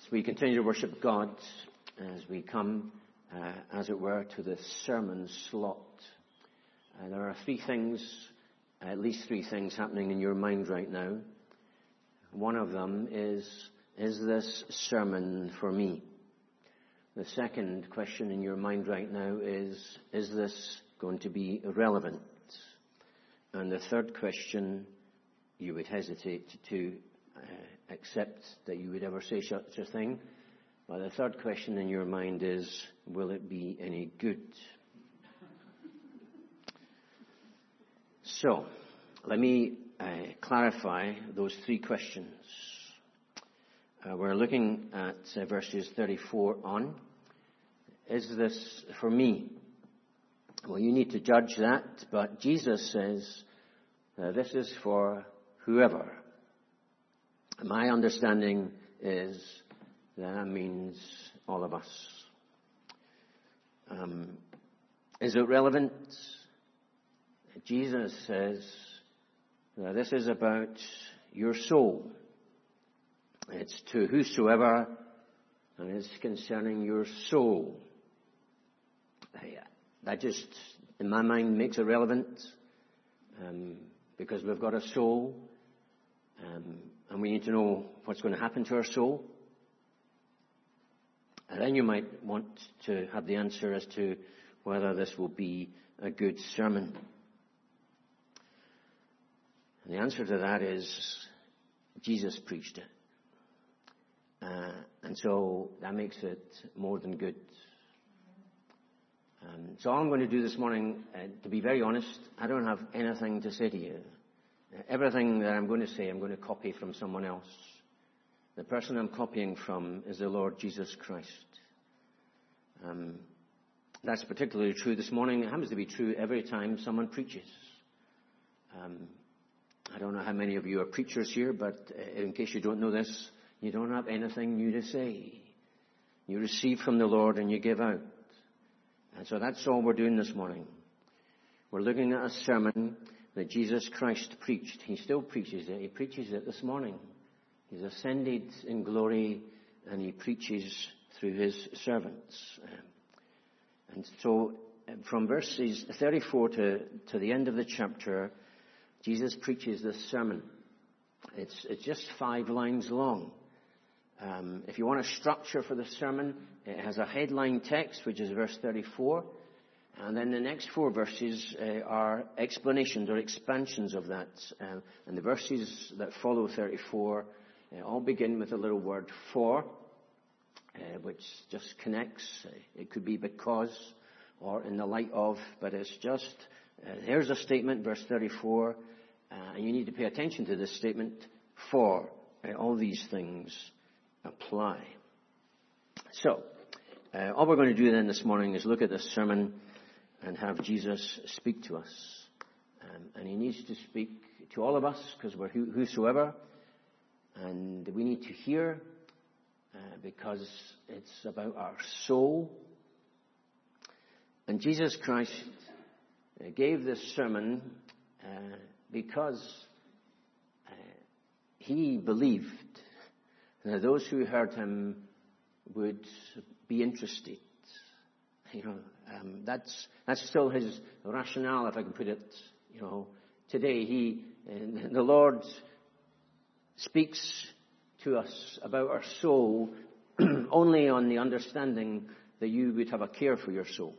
We continue to worship God as we come, as it were, to the sermon slot. There are at least three things happening in your mind right now. One of them is this sermon for me? The second question in your mind right now is this going to be relevant? And the third question, you would hesitate to accept that you would ever say such a thing. But the third question in your mind is, will it be any good? So, let me clarify those three questions. We're looking at verses 34 on. Is this for me? Well, you need to judge that, but Jesus says this is for whoever. My understanding is that means all of us. Is it relevant? Jesus says that this is about your soul. It's to whosoever, and it's concerning your soul. That just, in my mind, makes it relevant, because we've got a soul, and we need to know what's going to happen to our soul. And then you might want to have the answer as to whether this will be a good sermon. And the answer to that is Jesus preached it. And so that makes it more than good. So all I'm going to do this morning, to be very honest, I don't have anything to say to you. Everything that I'm going to say, I'm going to copy from someone else. The person I'm copying from is the Lord Jesus Christ. That's particularly true this morning. It happens to be true every time someone preaches. I don't know how many of you are preachers here, but in case you don't know this, you don't have anything new to say. You receive from the Lord and you give out. And so that's all we're doing this morning. We're looking at a sermon that Jesus Christ preached. He still preaches it. He preaches it this morning. He's ascended in glory and he preaches through his servants. And so from verses 34 to the end of the chapter, Jesus preaches this sermon. It's just 5 lines long. If you want a structure for the sermon, it has a headline text, which is verse 34. And then the next 4 verses are explanations or expansions of that. And the verses that follow 34 all begin with a little word for, which just connects. It could be because or in the light of, but it's just, here's a statement, verse 34, and you need to pay attention to this statement, for all these things apply. So, all we're going to do then this morning is look at this sermon and have Jesus speak to us. And he needs to speak to all of us because we're whosoever. And we need to hear because it's about our soul. And Jesus Christ gave this sermon because he believed that those who heard him would be interested. That's still his rationale, if I can put it. Today the Lord speaks to us about our soul only on the understanding that you would have a care for your soul.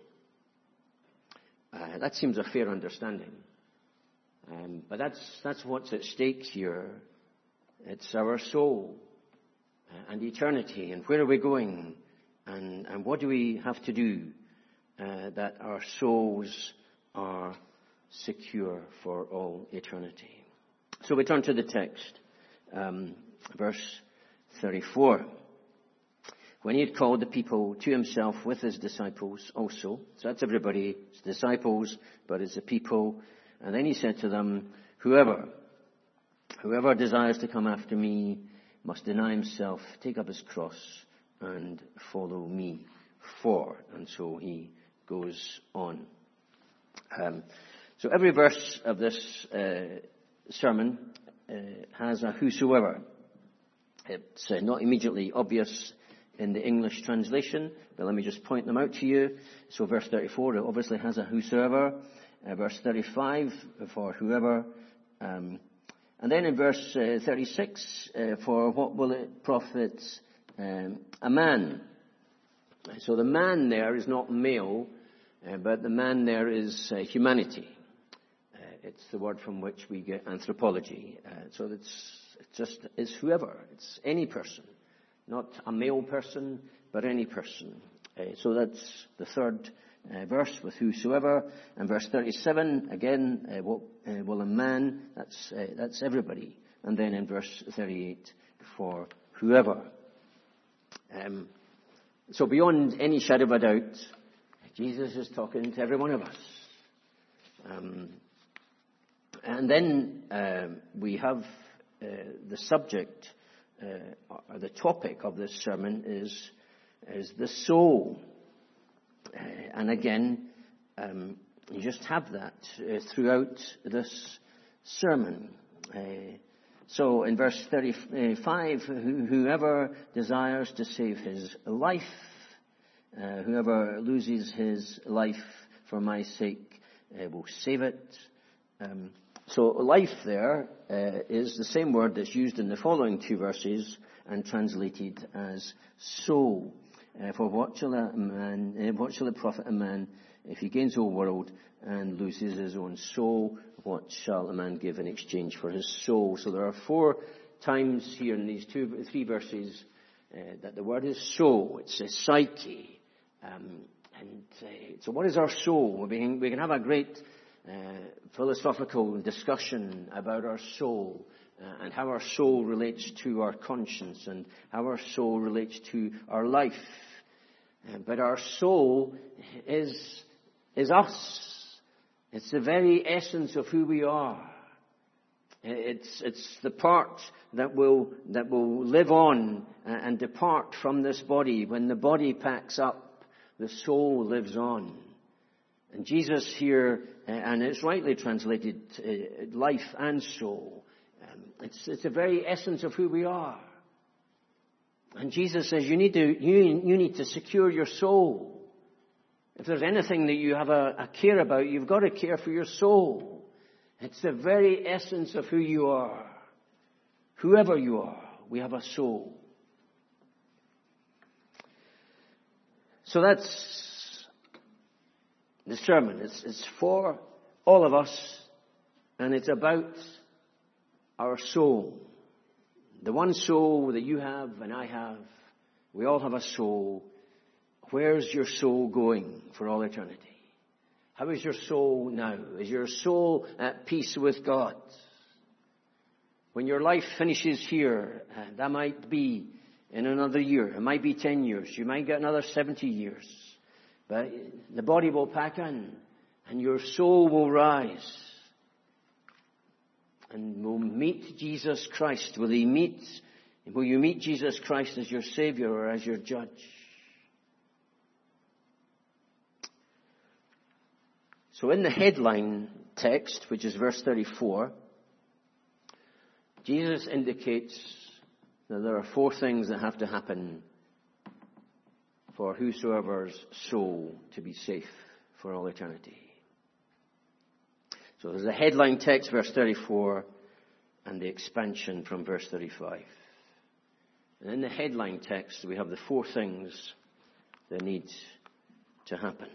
That seems a fair understanding. But that's what's at stake here. It's our soul and eternity, and where are we going, and what do we have to do that our souls are secure for all eternity. So we turn to the text, verse 34. When he had called the people to himself with his disciples also, so that's everybody, it's disciples, but it's the people, and then he said to them, whoever desires to come after me must deny himself, take up his cross, and follow me. And so he goes on. So every verse of this sermon has a whosoever. It's not immediately obvious in the English translation, but let me just point them out to you. So verse 34, it obviously has a whosoever. Verse 35, for whoever. And then in verse 36, for what will it profit a man? So the man there is not male, but the man there is humanity. It's the word from which we get anthropology. So it's whoever. It's any person. Not a male person, but any person. So that's the third verse with whosoever. And verse 37, again, what will a man? That's everybody. And then in verse 38, for whoever. So beyond any shadow of a doubt, Jesus is talking to every one of us. And then we have the subject, or the topic of this sermon is the soul. And again, you just have that throughout this sermon. So in verse 35, whoever desires to save his life, whoever loses his life for my sake will save it. So life there is the same word that's used in the following two verses and translated as soul. For what shall it profit a man if he gains the whole world and loses his own soul? What shall a man give in exchange for his soul? So there are 4 times here in these 3 verses that the word is soul. It's a psyche. So what is our soul? We can have a great philosophical discussion about our soul and how our soul relates to our conscience and how our soul relates to our life. But our soul is us. It's the very essence of who we are. It's the part that will live on and depart from this body. When the body packs up, the soul lives on. And Jesus here, and it's rightly translated, life and soul. It's the very essence of who we are. And Jesus says you need to secure your soul. If there's anything that you have a care about, you've got to care for your soul. It's the very essence of who you are. Whoever you are, we have a soul. So that's the sermon. It's for all of us, and it's about our soul. The one soul that you have and I have, we all have a soul. Where's your soul going for all eternity? How is your soul now? Is your soul at peace with God? When your life finishes here, that might be in another year. It might be 10 years. You might get another 70 years. But the body will pack in and your soul will rise. And will meet Jesus Christ. Will you meet Jesus Christ as your Savior or as your judge? So in the headline text, which is verse 34, Jesus indicates that there are 4 things that have to happen for whosoever's soul to be safe for all eternity. So there's the headline text, verse 34, and the expansion from verse 35. And in the headline text, we have the 4 things that need to happen.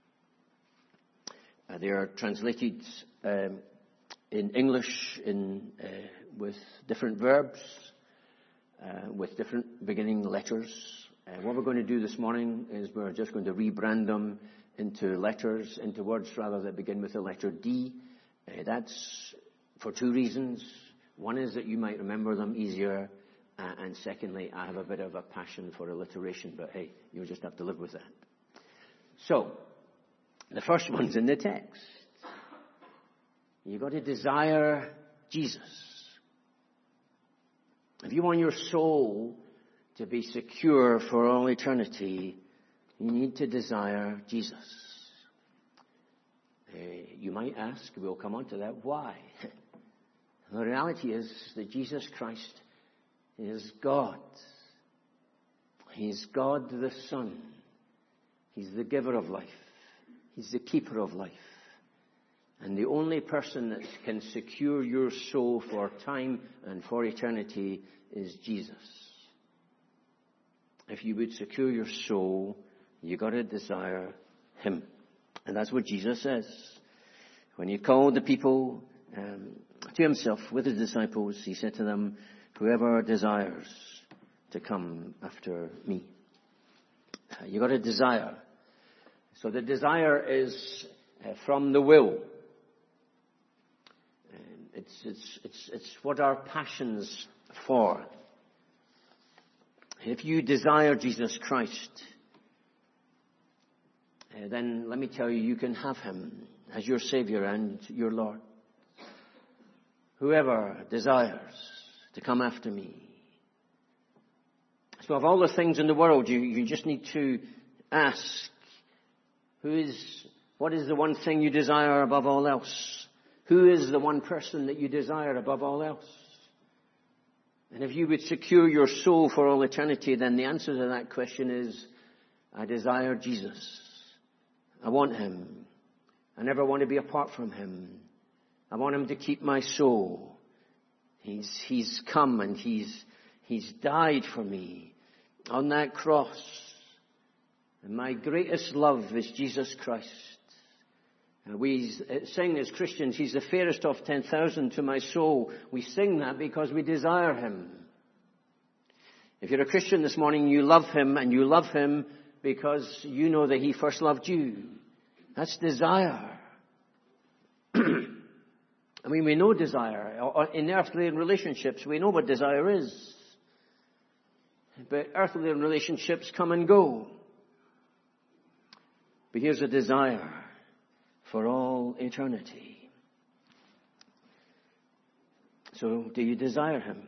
They are translated in English with different verbs, with different beginning letters. What we're going to do this morning is we're just going to rebrand them into letters, into words rather that begin with the letter D. That's for 2 reasons. One is that you might remember them easier. And secondly, I have a bit of a passion for alliteration, but hey, you'll just have to live with that. So, the first one's in the text. You've got to desire Jesus. If you want your soul to be secure for all eternity, you need to desire Jesus. You might ask, we'll come on to that, why? The reality is that Jesus Christ is God. He's God the Son. He's the giver of life. He's the keeper of life. And the only person that can secure your soul for time and for eternity is Jesus. If you would secure your soul, you got to desire Him. And that's what Jesus says. When He called the people to Himself with His disciples, He said to them, whoever desires to come after me. You got to desire. So the desire is from the will. It's what our passion's for. If you desire Jesus Christ, then let me tell you, you can have Him as your Savior and your Lord. Whoever desires to come after me. So of all the things in the world, you just need to ask, what is the one thing you desire above all else? Who is the one person that you desire above all else? And if you would secure your soul for all eternity, then the answer to that question is, I desire Jesus. I want Him. I never want to be apart from Him. I want Him to keep my soul. He's come and He's died for me on that cross. And my greatest love is Jesus Christ. We sing as Christians, He's the fairest of 10,000 to my soul. We sing that because we desire Him. If you're a Christian this morning, you love Him, and you love Him because you know that He first loved you. That's desire. I mean, we know desire. In earthly relationships, we know what desire is. But earthly relationships come and go. But here's a desire for all eternity. So, do you desire Him?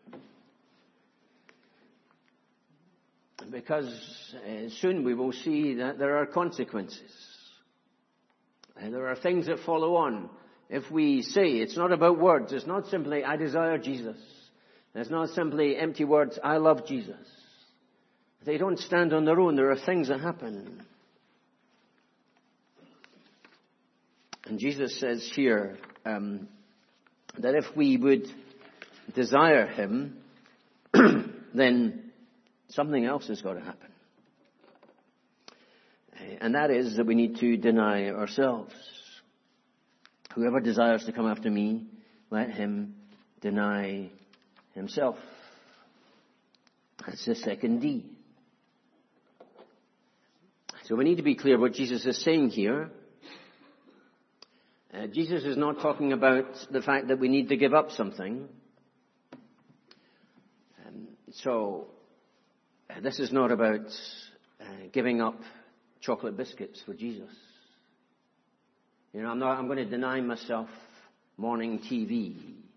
Because soon we will see that there are consequences. And there are things that follow on. If we say, it's not about words, it's not simply, I desire Jesus. It's not simply empty words, I love Jesus. They don't stand on their own. There are things that happen. And Jesus says here that if we would desire Him, then something else has got to happen. And that is that we need to deny ourselves. Whoever desires to come after me, let him deny himself. That's the second D. So we need to be clear what Jesus is saying here. Jesus is not talking about the fact that we need to give up something. So this is not about giving up chocolate biscuits for Jesus. You know, I'm going to deny myself morning TV.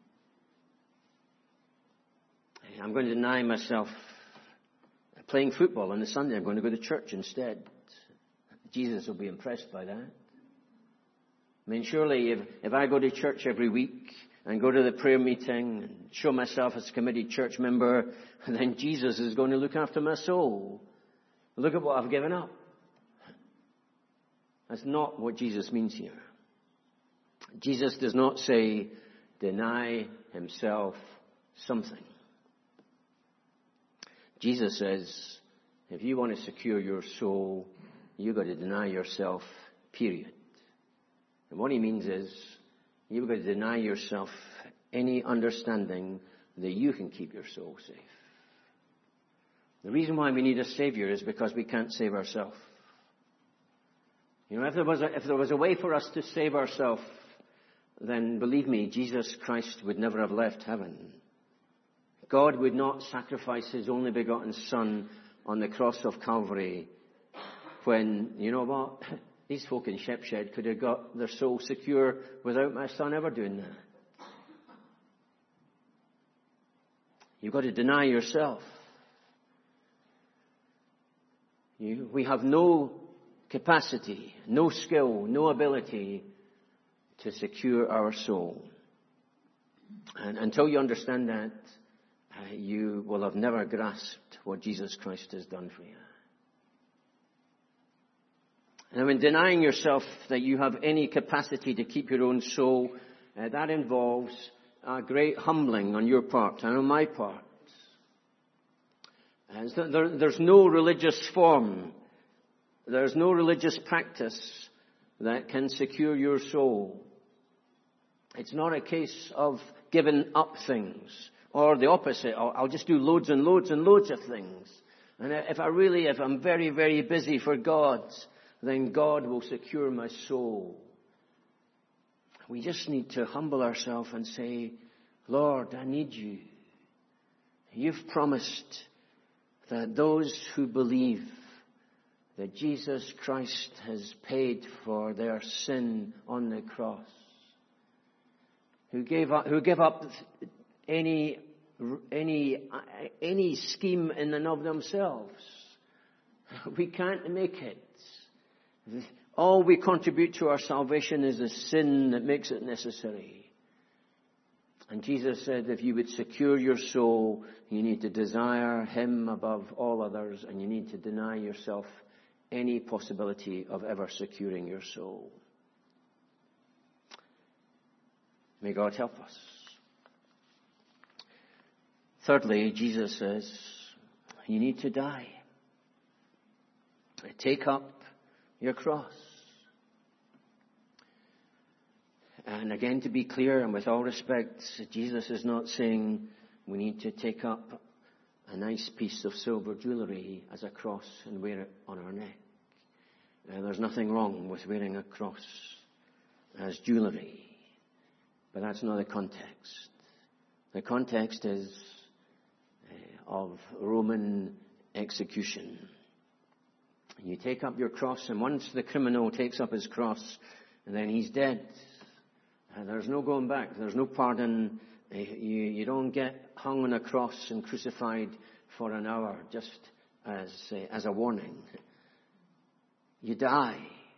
I'm going to deny myself playing football on the Sunday. I'm going to go to church instead. Jesus will be impressed by that. I mean, surely if I go to church every week and go to the prayer meeting and show myself as a committed church member, then Jesus is going to look after my soul. Look at what I've given up. That's not what Jesus means here. Jesus does not say, deny himself something. Jesus says, if you want to secure your soul, you've got to deny yourself, period. And what he means is, you've got to deny yourself any understanding that you can keep your soul safe. The reason why we need a Savior is because we can't save ourselves. You know, if there was a way for us to save ourselves, then believe me, Jesus Christ would never have left heaven. God would not sacrifice his only begotten Son on the cross of Calvary when, you know what, these folk in Shepshed could have got their soul secure without my Son ever doing that. You've got to deny yourself. We have no capacity, no skill, no ability to secure our soul. And until you understand that, you will have never grasped what Jesus Christ has done for you. Now, in denying yourself that you have any capacity to keep your own soul, that involves a great humbling on your part and on my part. There's no religious form, there's no religious practice that can secure your soul. It's not a case of giving up things, or the opposite. I'll just do loads and loads and loads of things. And if I'm very, very busy for God, then God will secure my soul. We just need to humble ourselves and say, Lord, I need you. You've promised that those who believe that Jesus Christ has paid for their sin on the cross, who give up any scheme in and of themselves. We can't make it. All we contribute to our salvation is a sin that makes it necessary. And Jesus said, if you would secure your soul, you need to desire Him above all others, and you need to deny yourself any possibility of ever securing your soul. May God help us. Thirdly, Jesus says, you need to die. Take up your cross. And again, to be clear, and with all respect, Jesus is not saying we need to take up a nice piece of silver jewellery as a cross and wear it on our neck. There's nothing wrong with wearing a cross as jewellery. But that's not the context. The context is of Roman execution. You take up your cross, and once the criminal takes up his cross, and then he's dead. There's no going back. There's no pardon. You don't get hung on a cross and crucified for an hour just as a warning. You die.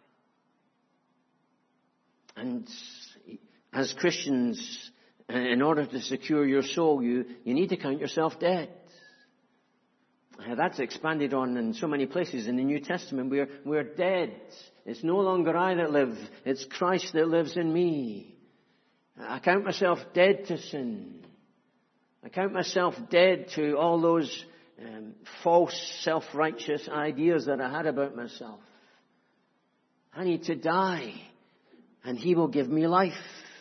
And as Christians, in order to secure your soul, you need to count yourself dead. That's expanded on in so many places in the New Testament. We're dead. It's no longer I that live. It's Christ that lives in me. I count myself dead to sin. I count myself dead to all those false self-righteous ideas that I had about myself. I need to die, and He will give me life.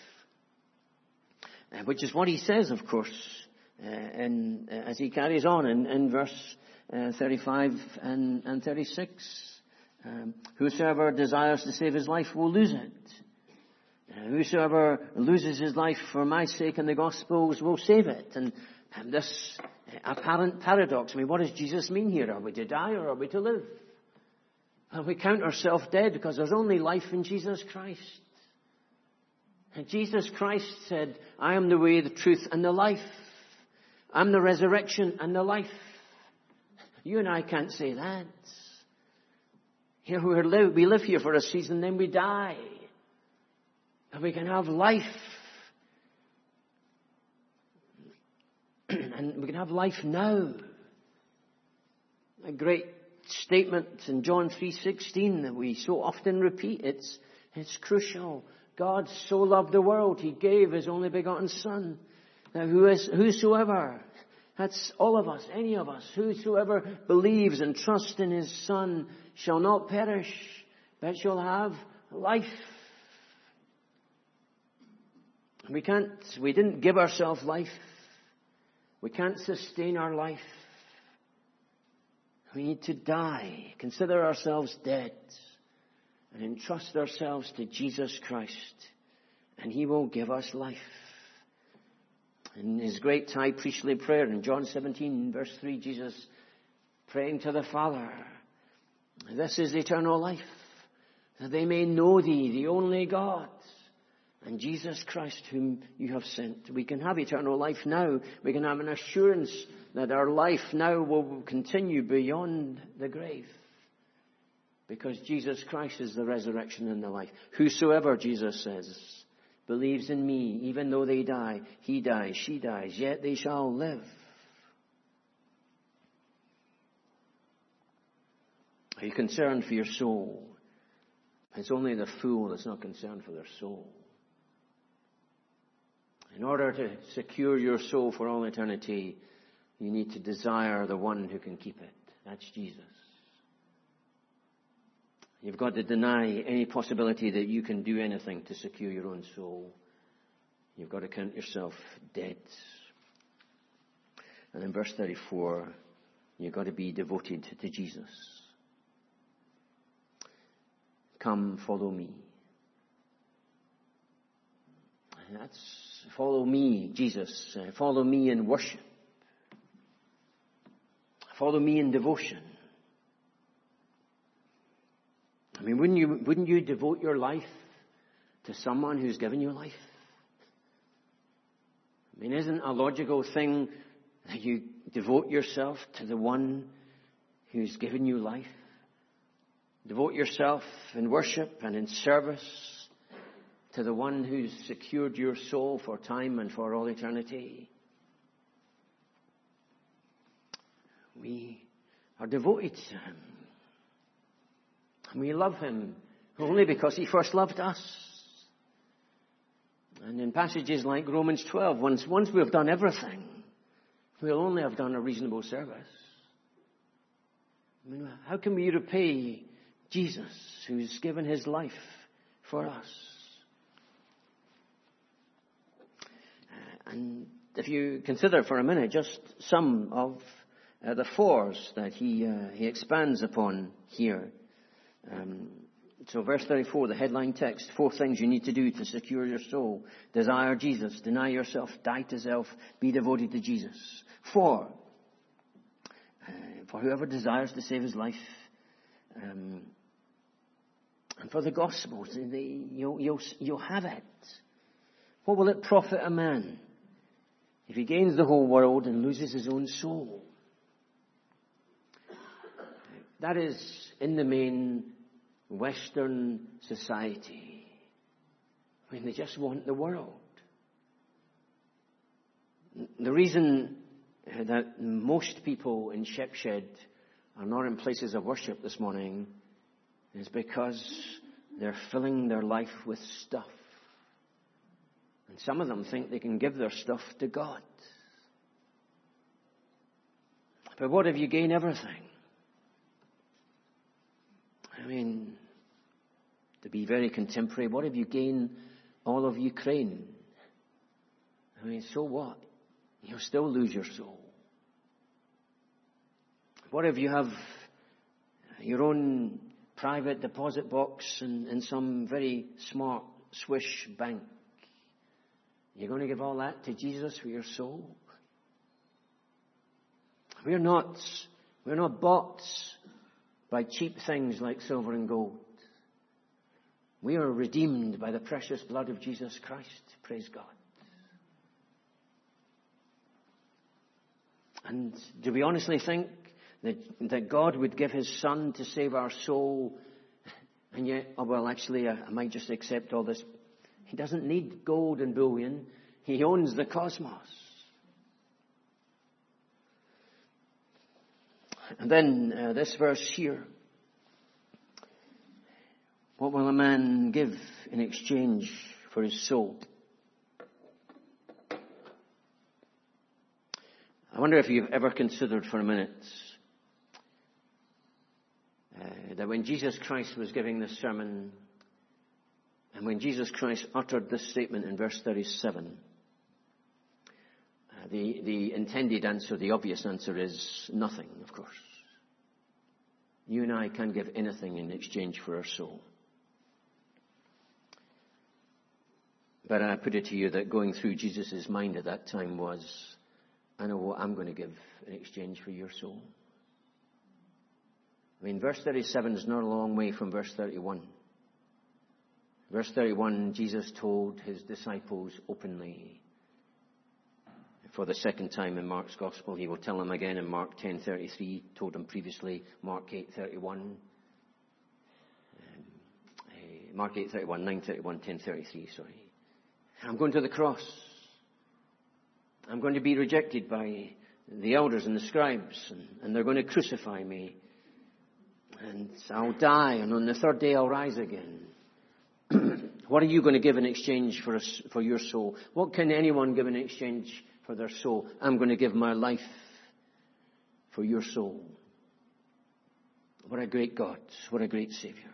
Which is what He says, of course, as He carries on in verse 35 and 36. Whosoever desires to save his life will lose it. Whosoever loses his life for my sake and the gospel's will save it. And this apparent paradox. I mean, what does Jesus mean here? Are we to die or are we to live? Well, we count ourselves dead because there's only life in Jesus Christ. And Jesus Christ said, I am the way, the truth, and the life. I'm the resurrection and the life. You and I can't say that. Here we live here for a season, then we die. And we can have life. And we can have life now. A great statement in John 3:16 that we so often repeat. It's crucial. God so loved the world, He gave His only begotten Son. Now whosoever, that's all of us, any of us, whosoever believes and trusts in His Son shall not perish, but shall have life. We didn't give ourselves life. We can't sustain our life. We need to die, consider ourselves dead, and entrust ourselves to Jesus Christ, and He will give us life. In His great high priestly prayer in John 17, verse 3, Jesus praying to the Father, this is eternal life, that they may know Thee, the only God, and Jesus Christ whom You have sent. We can have eternal life now. We can have an assurance that our life now will continue beyond the grave. Because Jesus Christ is the resurrection and the life. Whosoever, Jesus says, believes in Me, even though they die, he dies, she dies, yet they shall live. Are you concerned for your soul? It's only the fool that's not concerned for their soul. In order to secure your soul for all eternity, you need to desire the one who can keep it. That's Jesus. You've got to deny any possibility that you can do anything to secure your own soul. You've got to count yourself dead. And in verse 34, you've got to be devoted to Jesus. Come, follow me. And that's follow me, Jesus. Follow me in worship. Follow me in devotion. I mean, wouldn't you devote your life to someone who's given you life? I mean, isn't a logical thing that you devote yourself to the one who's given you life? Devote yourself in worship and in service to the one who's secured your soul for time and for all eternity. We are devoted to him. And we love him only because he first loved us. And in passages like Romans 12, once we've done everything, we'll only have done a reasonable service. I mean, how can we repay Jesus, who's given his life for us? And if you consider for a minute just some of the fours that he expands upon here. So verse 34, the headline text, 4 things you need to do to secure your soul. Desire Jesus, deny yourself, die to self, be devoted to Jesus. 4, for whoever desires to save his life, and for the gospel, you'll have it. What will it profit a man if he gains the whole world and loses his own soul? That is, in the main, Western society. I mean, they just want the world. The reason that most people in Shepshed are not in places of worship this morning is because they're filling their life with stuff. And some of them think they can give their stuff to God. But what if you gain everything? I mean, to be very contemporary, what if you gain all of Ukraine? I mean, so what? You'll still lose your soul. What if you have your own private deposit box in some very smart Swiss bank? You're going to give all that to Jesus for your soul? We're not bought by cheap things like silver and gold. We are redeemed by the precious blood of Jesus Christ. Praise God. And do we honestly think that God would give his Son to save our soul? And yet, I might just accept all this. He doesn't need gold and bullion. He owns the cosmos. And then this verse here. What will a man give in exchange for his soul? I wonder if you've ever considered for a minute that when Jesus Christ was giving this sermon, and when Jesus Christ uttered this statement in verse 37, the intended answer, the obvious answer is nothing, of course. You and I can't give anything in exchange for our soul. But I put it to you that going through Jesus' mind at that time was, I know what I'm going to give in exchange for your soul. I mean, verse 37 is not a long way from verse 31. Verse 31, Jesus told his disciples openly. For the second time in Mark's Gospel, he will tell them again in Mark 10:33, told them previously, Mark 8:31. Mark 8:31, 9:31, 10:33, sorry. I'm going to the cross. I'm going to be rejected by the elders and the scribes, and they're going to crucify me. and I'll die, and on the third day I'll rise again. What are you going to give in exchange for your soul? What can anyone give in exchange for their soul? I'm going to give my life for your soul. What a great God. What a great Savior.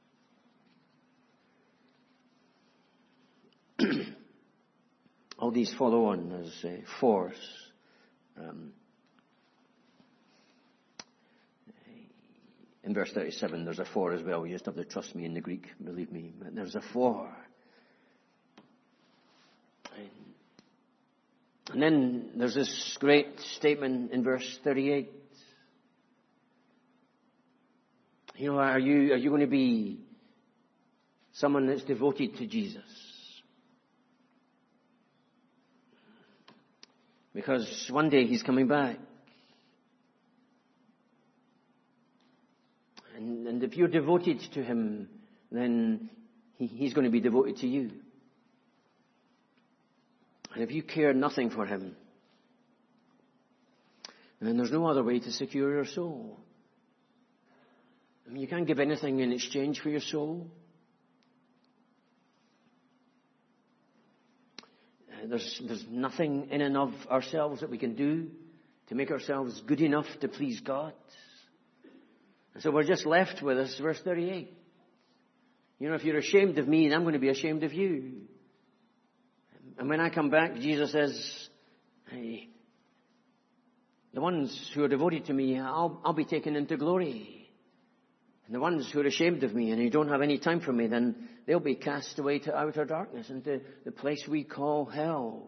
All these follow on as fours. In verse 37, there's a for as well. You just have to trust me in the Greek, believe me. But there's a for. And then there's this great statement in verse 38. You know, are you going to be someone that's devoted to Jesus? Because one day He's coming back. And if you're devoted to Him, then He's going to be devoted to you. And if you care nothing for Him, then there's no other way to secure your soul. I mean, you can't give anything in exchange for your soul. There's nothing in and of ourselves that we can do to make ourselves good enough to please God. And so we're just left with this verse 38. You know, if you're ashamed of me, then I'm going to be ashamed of you. And when I come back, Jesus says, hey, the ones who are devoted to me, I'll be taken into glory. And the ones who are ashamed of me and who don't have any time for me, then they'll be cast away to outer darkness, into the place we call hell.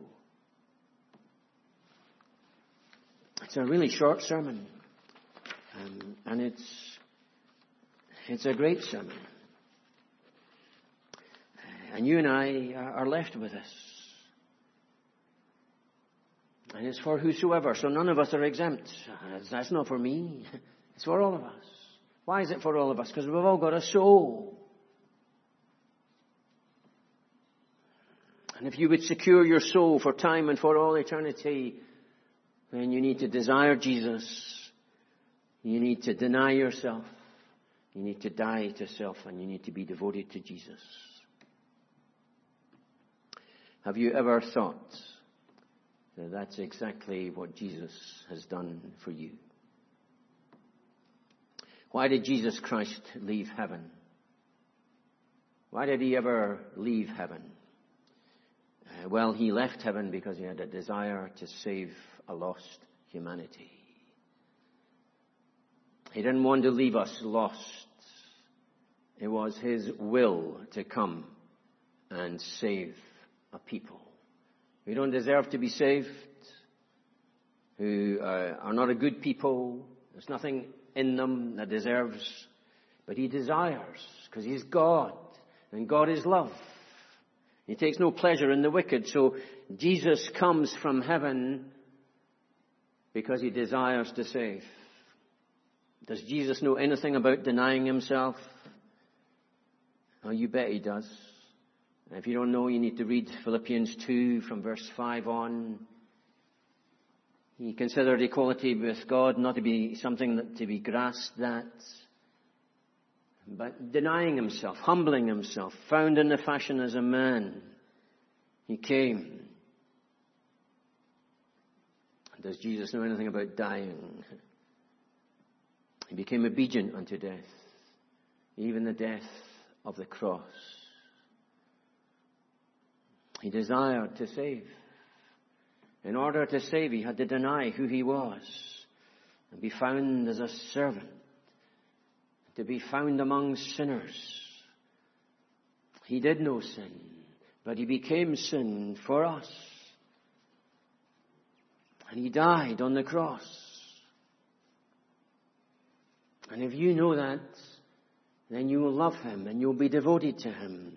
It's a really short sermon. And it's a great sermon. And you and I are left with this. And it's for whosoever. So none of us are exempt. That's not for me. It's for all of us. Why is it for all of us? Because we've all got a soul. And if you would secure your soul for time and for all eternity, then you need to desire Jesus. You need to deny yourself. You need to die to self, and you need to be devoted to Jesus. Have you ever thought that that's exactly what Jesus has done for you? Why did Jesus Christ leave heaven? Why did He ever leave heaven? Well, He left heaven because He had a desire to save a lost humanity. He didn't want to leave us lost. It was His will to come and save a people who don't deserve to be saved, who are not a good people. There's nothing in them that deserves, but He desires, because He's God, and God is love. He takes no pleasure in the wicked. So Jesus comes from heaven because He desires to save. Does Jesus know anything about denying Himself? Oh, you bet He does. And if you don't know, you need to read Philippians 2 from verse 5 on. He considered equality with God not to be something that to be grasped at, but denying Himself, humbling Himself, found in the fashion as a man, He came. Does Jesus know anything about dying? He became obedient unto death, even the death of the cross. He desired to save. In order to save, He had to deny who He was and be found as a servant, to be found among sinners. He did know sin, but He became sin for us. And He died on the cross. And if you know that, then you will love Him and you'll be devoted to Him.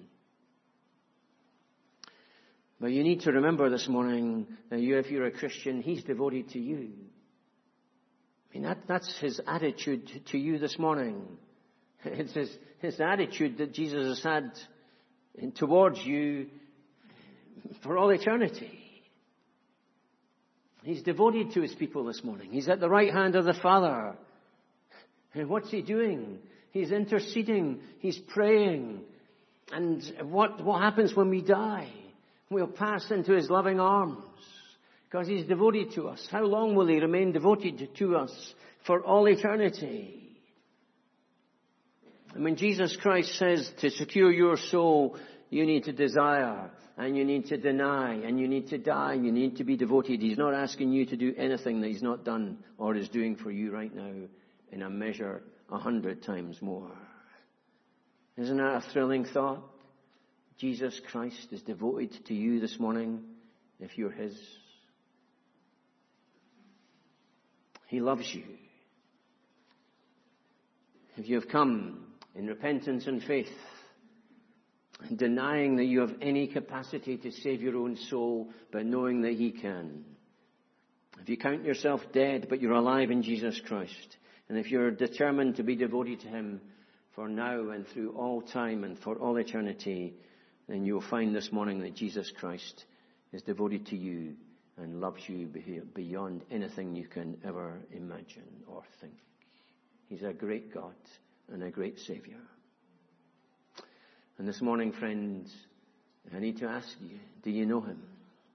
But you need to remember this morning that if you're a Christian, He's devoted to you. I mean, that's His attitude to you this morning. It's his attitude that Jesus has had towards you for all eternity. He's devoted to His people this morning. He's at the right hand of the Father. And what's he doing? He's interceding. He's praying. And what happens when we die? We'll pass into his loving arms because he's devoted to us. How long will he remain devoted to us? For all eternity. And when Jesus Christ says to secure your soul, you need to desire and you need to deny and you need to die and you need to be devoted. He's not asking you to do anything that he's not done or is doing for you right now in a measure 100 times more. Isn't that a thrilling thought? Jesus Christ is devoted to you this morning if you're his. He loves you. If you have come in repentance and faith, and denying that you have any capacity to save your own soul, but knowing that he can. If you count yourself dead, but you're alive in Jesus Christ, and if you're determined to be devoted to him for now and through all time and for all eternity, then you'll find this morning that Jesus Christ is devoted to you and loves you beyond anything you can ever imagine or think. He's a great God and a great Savior. And this morning, friends, I need to ask you, do you know him?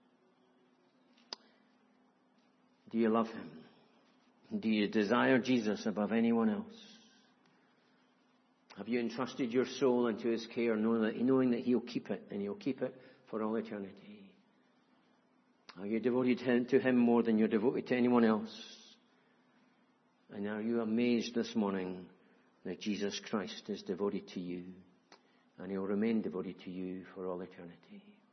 Do you love him? Do you desire Jesus above anyone else? Have you entrusted your soul into his care, knowing that he'll keep it, and he'll keep it for all eternity? Are you devoted to him more than you're devoted to anyone else? And are you amazed this morning that Jesus Christ is devoted to you, and he'll remain devoted to you for all eternity?